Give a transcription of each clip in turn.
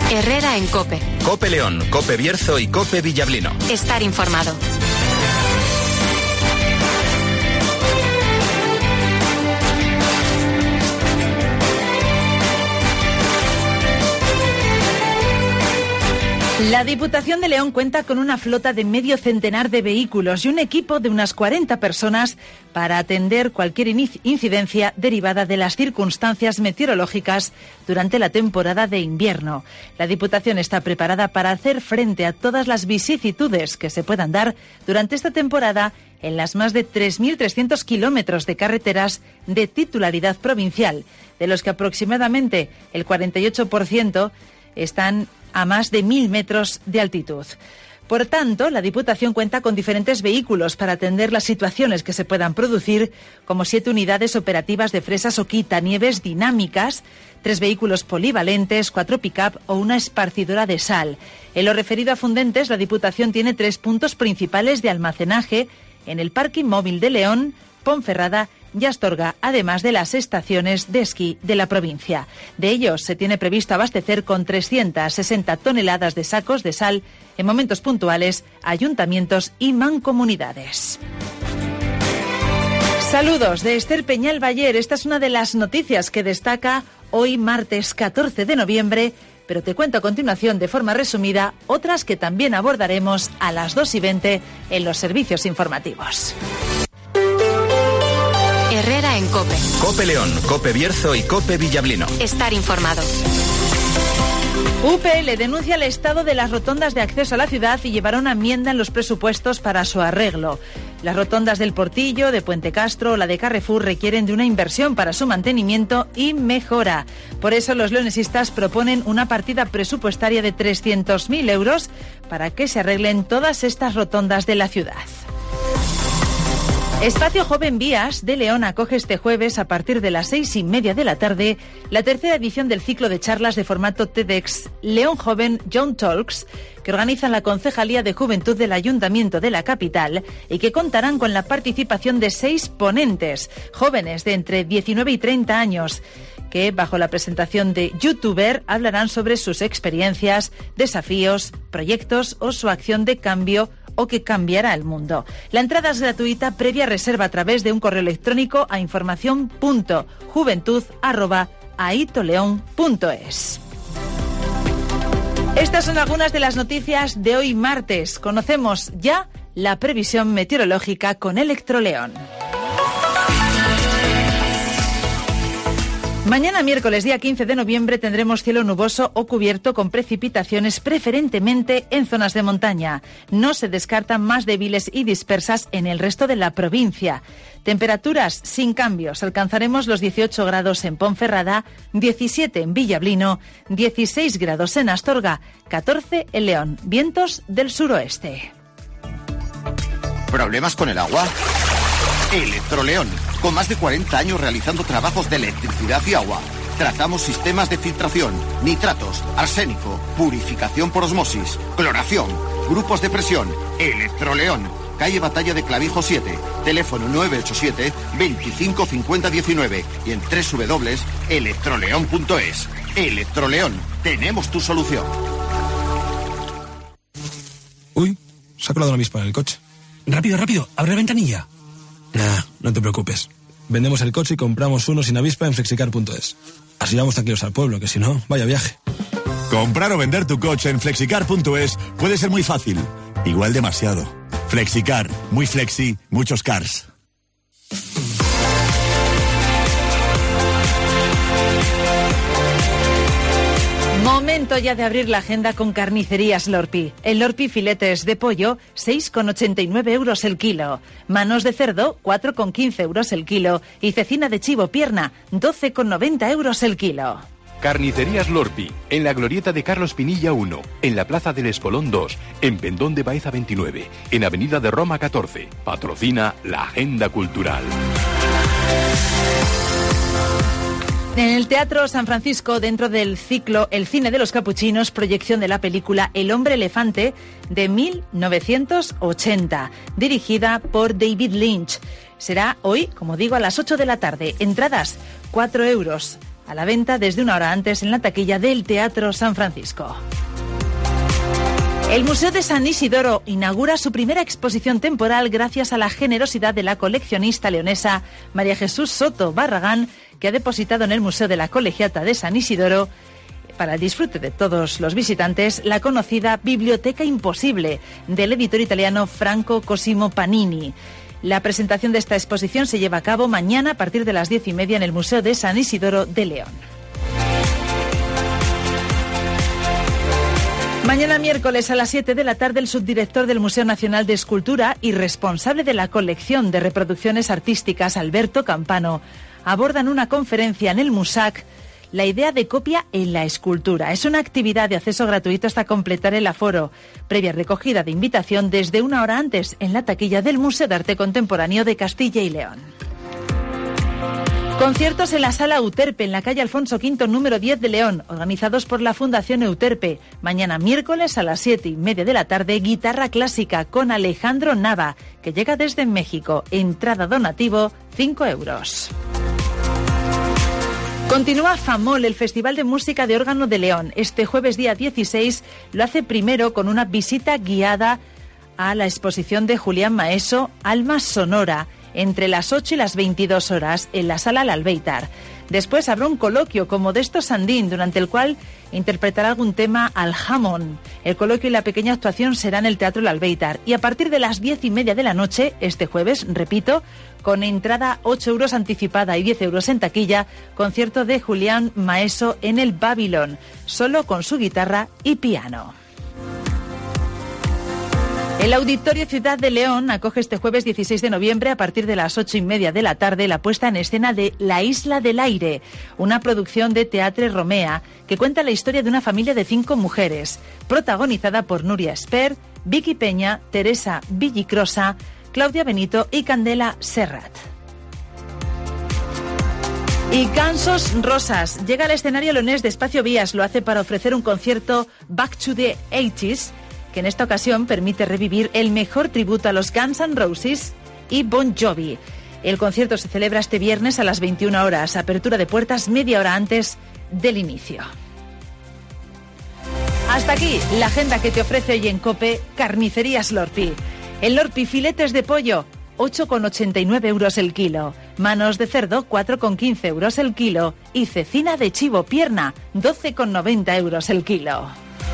Herrera en COPE. COPE León, COPE Bierzo y COPE Villablino. Estar informado. La Diputación de León cuenta con una flota de medio centenar de vehículos y un equipo de unas 40 personas para atender cualquier incidencia derivada de las circunstancias meteorológicas durante la temporada de invierno. La Diputación está preparada para hacer frente a todas las vicisitudes que se puedan dar durante esta temporada en las más de 3.300 kilómetros de carreteras de titularidad provincial, de los que aproximadamente el 48% están a más de 1.000 metros de altitud. Por tanto, la Diputación cuenta con diferentes vehículos para atender las situaciones que se puedan producir, como 7 unidades operativas de fresas o quitanieves dinámicas, 3 vehículos polivalentes, 4 pick-up o una esparcidora de sal. En lo referido a Fundentes, la Diputación tiene 3 puntos principales de almacenaje en el Parking Móvil de León, Ponferrada y Astorga, además de las estaciones de esquí de la provincia. De ellos se tiene previsto abastecer con 360 toneladas de sacos de sal en momentos puntuales ayuntamientos y mancomunidades. Saludos de Esther Peñal Bayer. Esta es una de las noticias que destaca hoy martes 14 de noviembre, pero te cuento a continuación de forma resumida otras que también abordaremos a las 2:20 en los servicios informativos. Herrera en COPE. COPE León, COPE Bierzo y COPE Villablino. Estar informado. UPL denuncia el estado de las rotondas de acceso a la ciudad y llevará una enmienda en los presupuestos para su arreglo. Las rotondas del Portillo, de Puente Castro o la de Carrefour requieren de una inversión para su mantenimiento y mejora. Por eso los leonesistas proponen una partida presupuestaria de 300.000 euros para que se arreglen todas estas rotondas de la ciudad. Espacio Joven Vías de León acoge este jueves a partir de las 6:30 de la tarde la tercera edición del ciclo de charlas de formato TEDx León Joven Young Talks que organizan la Concejalía de Juventud del Ayuntamiento de la capital y que contarán con la participación de 6 ponentes, jóvenes de entre 19 y 30 años, que bajo la presentación de youtuber hablarán sobre sus experiencias, desafíos, proyectos o su acción de cambio o que cambiará el mundo. La entrada es gratuita, previa reserva a través de un correo electrónico a información.juventud@aitoleon.es. Estas son algunas de las noticias de hoy martes. Conocemos ya la previsión meteorológica con Electroleón. Mañana miércoles, día 15 de noviembre, tendremos cielo nuboso o cubierto con precipitaciones preferentemente en zonas de montaña. No se descartan más débiles y dispersas en el resto de la provincia. Temperaturas sin cambios. Alcanzaremos los 18 grados en Ponferrada, 17 en Villablino, 16 grados en Astorga, 14 en León. Vientos del suroeste. ¿Problemas con el agua? Electroleón, con más de 40 años realizando trabajos de electricidad y agua. Tratamos sistemas de filtración, nitratos, arsénico, purificación por osmosis, cloración, grupos de presión. Electroleón, calle Batalla de Clavijo 7, teléfono 987 25 50 19 y en www.electroleón.es. Electroleón, tenemos tu solución. Uy, se ha colado una avispa en el coche. Rápido, rápido, abre la ventanilla. Nah, no te preocupes. Vendemos el coche y compramos uno sin avispa en flexicar.es. Así vamos tranquilos al pueblo, que si no, vaya viaje. Comprar o vender tu coche en flexicar.es puede ser muy fácil. Igual demasiado. Flexicar, muy flexi, muchos cars. Momento ya de abrir la agenda con Carnicerías Lorpi. En Lorpi, filetes de pollo, 6,89 euros el kilo. Manos de cerdo, 4,15 euros el kilo. Y cecina de chivo pierna, 12,90 euros el kilo. Carnicerías Lorpi, en la glorieta de Carlos Pinilla 1, en la Plaza del Espolón 2, en Pendón de Baeza 29, en Avenida de Roma 14. Patrocina la Agenda Cultural. En el Teatro San Francisco, dentro del ciclo El cine de los capuchinos, proyección de la película El hombre elefante de 1980, dirigida por David Lynch. Será hoy, como digo, a las 8 de la tarde. Entradas, 4 euros. a la venta desde una hora antes en la taquilla del Teatro San Francisco. El Museo de San Isidoro inaugura su primera exposición temporal gracias a la generosidad de la coleccionista leonesa María Jesús Soto Barragán, que ha depositado en el Museo de la Colegiata de San Isidoro, para el disfrute de todos los visitantes, la conocida Biblioteca Imposible del editor italiano Franco Cosimo Panini. La presentación de esta exposición se lleva a cabo mañana a partir de las 10:30 en el Museo de San Isidoro de León. Mañana miércoles a las 7 de la tarde, el subdirector del Museo Nacional de Escultura y responsable de la colección de reproducciones artísticas, Alberto Campano, aborda en una conferencia en el MUSAC la idea de copia en la escultura. Es una actividad de acceso gratuito hasta completar el aforo, previa recogida de invitación desde una hora antes en la taquilla del Museo de Arte Contemporáneo de Castilla y León. Conciertos en la Sala Euterpe, en la calle Alfonso V, número 10 de León, organizados por la Fundación Euterpe. Mañana miércoles a las 7:30 de la tarde, guitarra clásica con Alejandro Nava, que llega desde México. Entrada donativo, 5 euros. Continúa FAMOL, el Festival de Música de Órgano de León. Este jueves día 16 lo hace primero con una visita guiada a la exposición de Julián Maeso, Alma Sonora, entre las 8 y las 22 horas en la Sala Albéitar. Después habrá un coloquio con Modesto Sandín, durante el cual interpretará algún tema al jamón. El coloquio y la pequeña actuación será en el Teatro Albéitar. Y a partir de las 10:30 de la noche, este jueves, repito, con entrada 8 euros anticipada y 10 euros en taquilla, concierto de Julián Maeso en el Babylon, solo con su guitarra y piano. El Auditorio Ciudad de León acoge este jueves 16 de noviembre a partir de las 8:30 de la tarde la puesta en escena de La Isla del Aire, una producción de Teatre Romea que cuenta la historia de una familia de 5 mujeres, protagonizada por Nuria Esper, Vicky Peña, Teresa Villicrosa, Claudia Benito y Candela Serrat. Y Cansos Rosas llega al escenario leonés de Espacio Vías. Lo hace para ofrecer un concierto Back to the 80s, que en esta ocasión permite revivir el mejor tributo a los Guns N' Roses y Bon Jovi. El concierto se celebra este viernes a las 21 horas, apertura de puertas media hora antes del inicio. Hasta aquí la agenda que te ofrece hoy en COPE Carnicerías Lorpi. El Lorpi, filetes de pollo, 8,89 euros el kilo. Manos de cerdo, 4,15 euros el kilo. Y cecina de chivo pierna, 12,90 euros el kilo.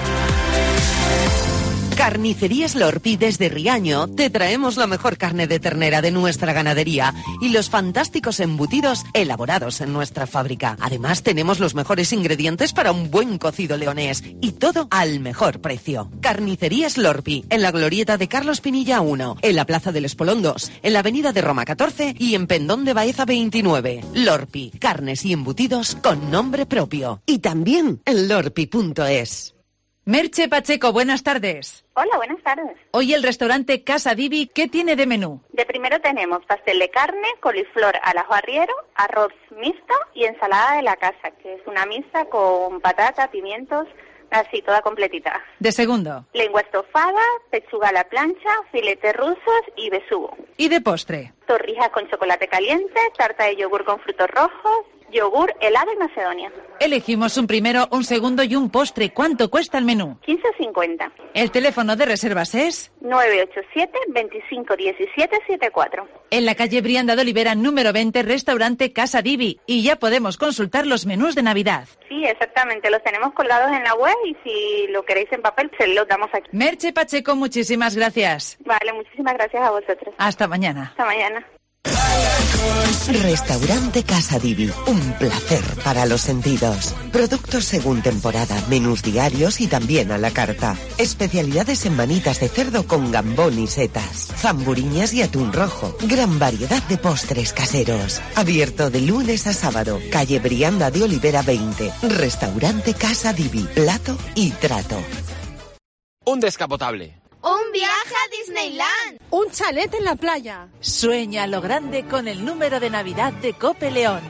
Carnicerías Lorpi desde Riaño te traemos la mejor carne de ternera de nuestra ganadería y los fantásticos embutidos elaborados en nuestra fábrica. Además tenemos los mejores ingredientes para un buen cocido leonés y todo al mejor precio. Carnicerías Lorpi, en la glorieta de Carlos Pinilla 1, en la Plaza del Espolón 2, en la Avenida de Roma 14 y en Pendón de Baeza 29. Lorpi, carnes y embutidos con nombre propio. Y también en lorpi.es. Merche Pacheco, buenas tardes. Hola, buenas tardes. Hoy el restaurante Casa Divi, ¿qué tiene de menú? De primero tenemos pastel de carne, coliflor al ajo arriero, arroz mixto y ensalada de la casa, que es una mixta con patata, pimientos, así toda completita. De segundo. Lengua estofada, pechuga a la plancha, filetes rusos y besugo. ¿Y de postre? Torrijas con chocolate caliente, tarta de yogur con frutos rojos, yogur helado y macedonia. Elegimos un primero, un segundo y un postre. ¿Cuánto cuesta el menú? 15,50. El teléfono de reservas es 987 25 17 74. En la calle Brianda de Olivera, número 20, restaurante Casa Divi. Y ya podemos consultar los menús de Navidad. Sí, exactamente. Los tenemos colgados en la web y si lo queréis en papel, se los damos aquí. Merche Pacheco, muchísimas gracias. Vale, muchísimas gracias a vosotros. Hasta mañana. Hasta mañana. Restaurante Casa Divi, un placer para los sentidos. Productos según temporada, menús diarios y también a la carta. Especialidades en manitas de cerdo con gambón y setas, zamburiñas y atún rojo. Gran variedad de postres caseros. Abierto de lunes a sábado. Calle Brianda de Olivera 20. Restaurante Casa Divi, plato y trato. Un descapotable. ¡Un viaje a Disneyland! ¡Un chalet en la playa! Sueña lo grande con el número de Navidad de COPE León.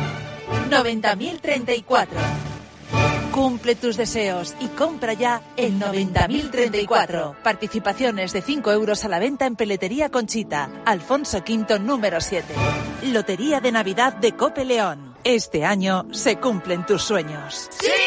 90.034. Cumple tus deseos y compra ya el 90.034. Participaciones de 5 euros a la venta en Peletería Conchita, Alfonso V, número 7. Lotería de Navidad de COPE León. Este año se cumplen tus sueños. ¡Sí!